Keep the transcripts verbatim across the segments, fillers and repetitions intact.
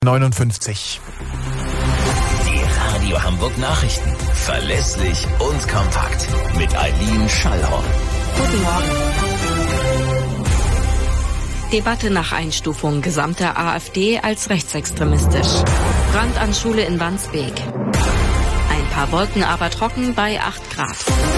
neunundfünfzig. Die Radio Hamburg Nachrichten. Verlässlich und kompakt. Mit Eileen Schallhorn. Guten Morgen. Debatte nach Einstufung gesamter AfD als rechtsextremistisch. Brand an Schule in Wandsbek. Ein paar Wolken, aber trocken bei acht Grad.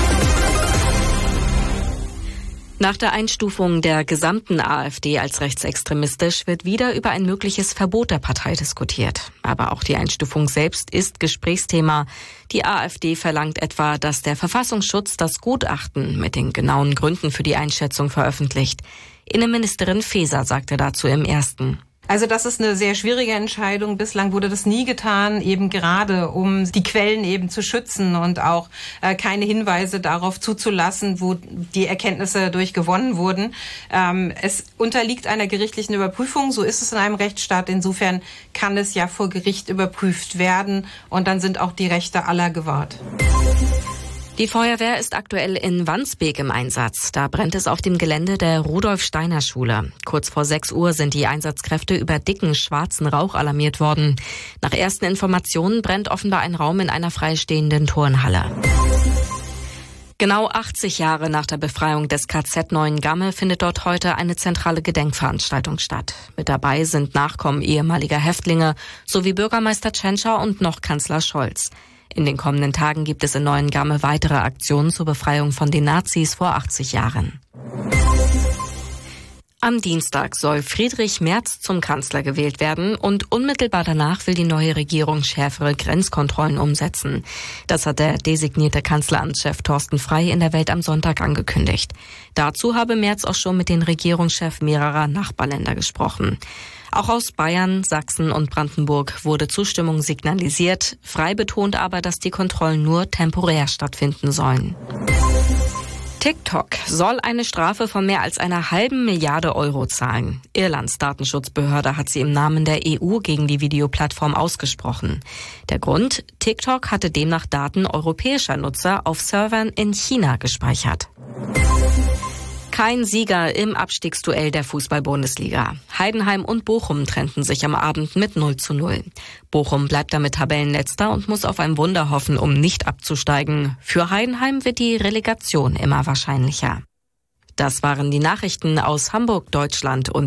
Nach der Einstufung der gesamten AfD als rechtsextremistisch wird wieder über ein mögliches Verbot der Partei diskutiert. Aber auch die Einstufung selbst ist Gesprächsthema. Die AfD verlangt etwa, dass der Verfassungsschutz das Gutachten mit den genauen Gründen für die Einschätzung veröffentlicht. Innenministerin Faeser sagte dazu im Ersten. Also das ist eine sehr schwierige Entscheidung. Bislang wurde das nie getan, eben gerade um die Quellen eben zu schützen und auch äh, keine Hinweise darauf zuzulassen, wo die Erkenntnisse durch gewonnen wurden. Ähm, es unterliegt einer gerichtlichen Überprüfung, so ist es in einem Rechtsstaat. Insofern kann es ja vor Gericht überprüft werden und dann sind auch die Rechte aller gewahrt. Die Feuerwehr ist aktuell in Wandsbek im Einsatz. Da brennt es auf dem Gelände der Rudolf-Steiner-Schule. Kurz vor sechs Uhr sind die Einsatzkräfte über dicken, schwarzen Rauch alarmiert worden. Nach ersten Informationen brennt offenbar ein Raum in einer freistehenden Turnhalle. Genau achtzig Jahre nach der Befreiung des K Z Neuengamme findet dort heute eine zentrale Gedenkveranstaltung statt. Mit dabei sind Nachkommen ehemaliger Häftlinge sowie Bürgermeister Tschentscher und noch Kanzler Scholz. In den kommenden Tagen gibt es in Neuengamme weitere Aktionen zur Befreiung von den Nazis vor achtzig Jahren. Am Dienstag soll Friedrich Merz zum Kanzler gewählt werden und unmittelbar danach will die neue Regierung schärfere Grenzkontrollen umsetzen. Das hat der designierte Kanzleramtschef Thorsten Frey in der Welt am Sonntag angekündigt. Dazu habe Merz auch schon mit den Regierungschefs mehrerer Nachbarländer gesprochen. Auch aus Bayern, Sachsen und Brandenburg wurde Zustimmung signalisiert. Frey betont aber, dass die Kontrollen nur temporär stattfinden sollen. TikTok soll eine Strafe von mehr als einer halben Milliarde Euro zahlen. Irlands Datenschutzbehörde hat sie im Namen der E U gegen die Videoplattform ausgesprochen. Der Grund? TikTok hatte demnach Daten europäischer Nutzer auf Servern in China gespeichert. Kein Sieger im Abstiegsduell der Fußball-Bundesliga. Heidenheim und Bochum trennten sich am Abend mit null zu null. Bochum bleibt damit Tabellenletzter und muss auf ein Wunder hoffen, um nicht abzusteigen. Für Heidenheim wird die Relegation immer wahrscheinlicher. Das waren die Nachrichten aus Hamburg, Deutschland und